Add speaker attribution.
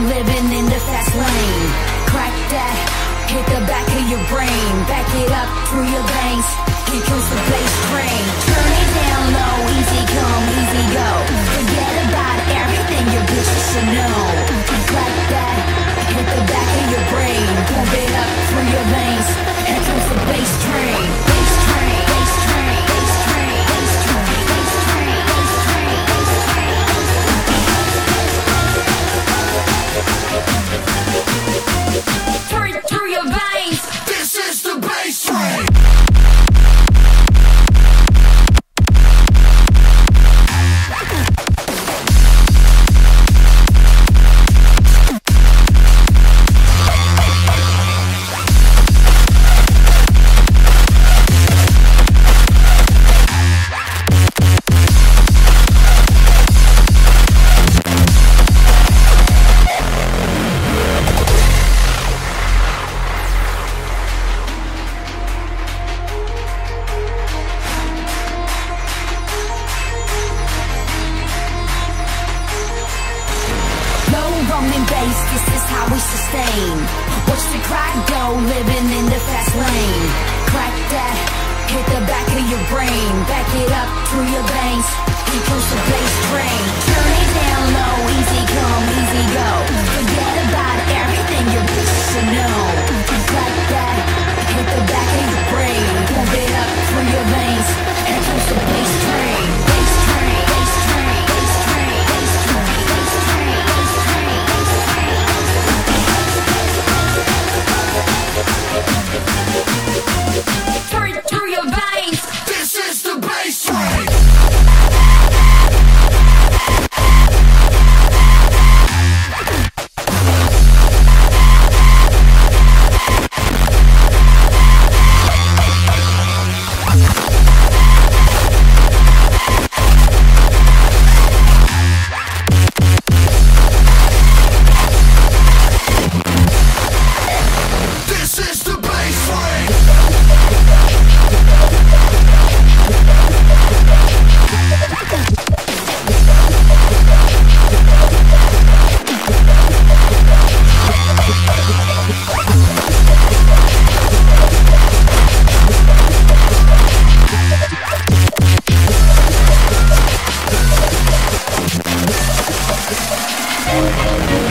Speaker 1: living in the fast lane. Crack that, hit the back of your brain. Back it up through your veins. Here comes the bass train. Turn it down low, easy come, easy go. Forget about everything your bitches should know. Crack that, hit the back of your brain. Pump it up through your veins. Here comes the bass train. Bass train, bass train, bass train, bass train, bass train, bass train, bass train. Through your veins.
Speaker 2: This is the bass train.
Speaker 1: This is how we sustain. Watch the crowd go, living in the fast lane. Crack that, hit the back of your brain. Back it up through your veins. Here comes the bass train. Turn it down low, easy come, easy go. Forget about everything your bitches should know. Crack that, hit the back of your brain. Pump it up through your veins. Here comes the bass train. Bass train, bass train, bass train, bass train, bass train, bass train, bass train. Through your veins.
Speaker 2: This is the bass train.
Speaker 1: We'll be right back.